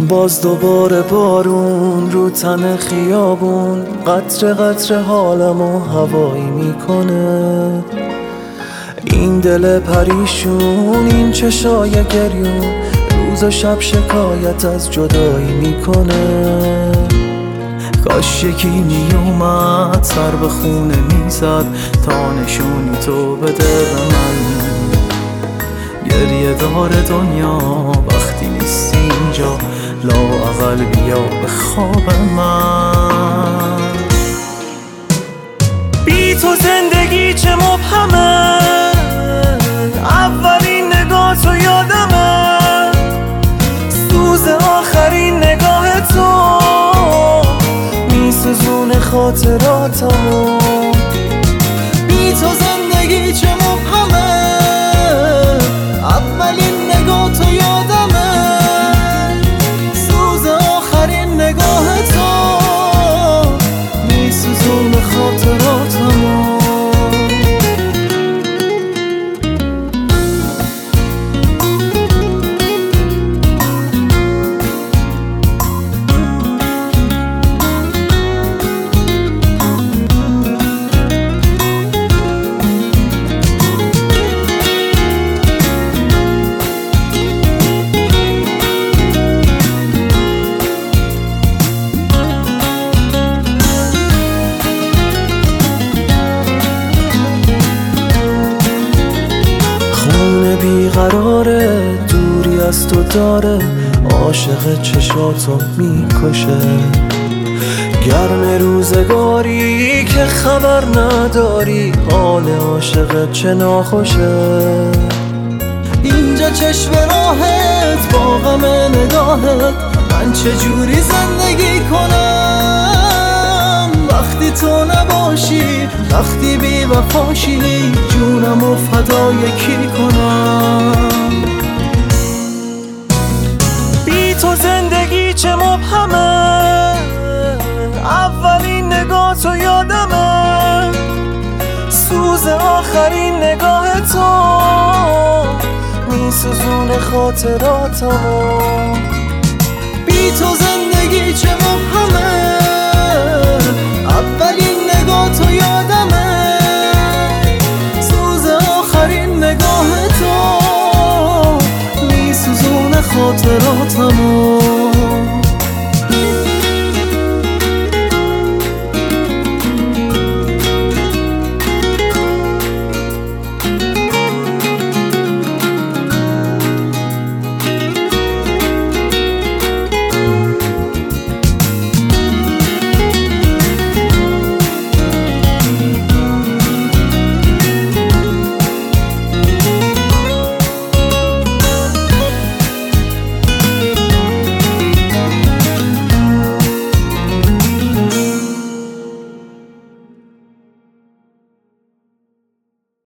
باز دوباره بارون رو تن خیابون، قطره قطره حالمو هوایی میکنه. این دل پریشون، این چشای گریون، روز و شب شکایت از جدایی میکنه. کاش یکی میومد سر به خونه میزد تا نشونی تو بده به من. گریه دار دنیا وقتی نیستی اینجا، لااقل بیا به خواب من. بی تو زندگی چه مبهمه، اولین نگاه تو یادمه، سوز آخرین نگاه تو میسوزونه خاطراتمو. بی تو زندگی چه مبهمه، اولین نگاه تو یادمه، سوز آخرین نگاه تو میسوزونه خاطراتمو. بیقراره، دوری از تو داره، عاشق چشاتو میکشه. گرم روزگاری که خبر نداری، حال عاشق چه ناخوشه. اینجا چشم راهت با غم نگاهت، من چجوری زندگی کنم وقتی تو نباشی، وقتی بی وفاشی، جونمو فدای کی کنم. بی تو زندگی چه مبهمه، اولین نگاه تو یادمه، سوز آخرین نگاه تو میسوزونه خاطراتمو. بی تو زندگی چه مبهمه،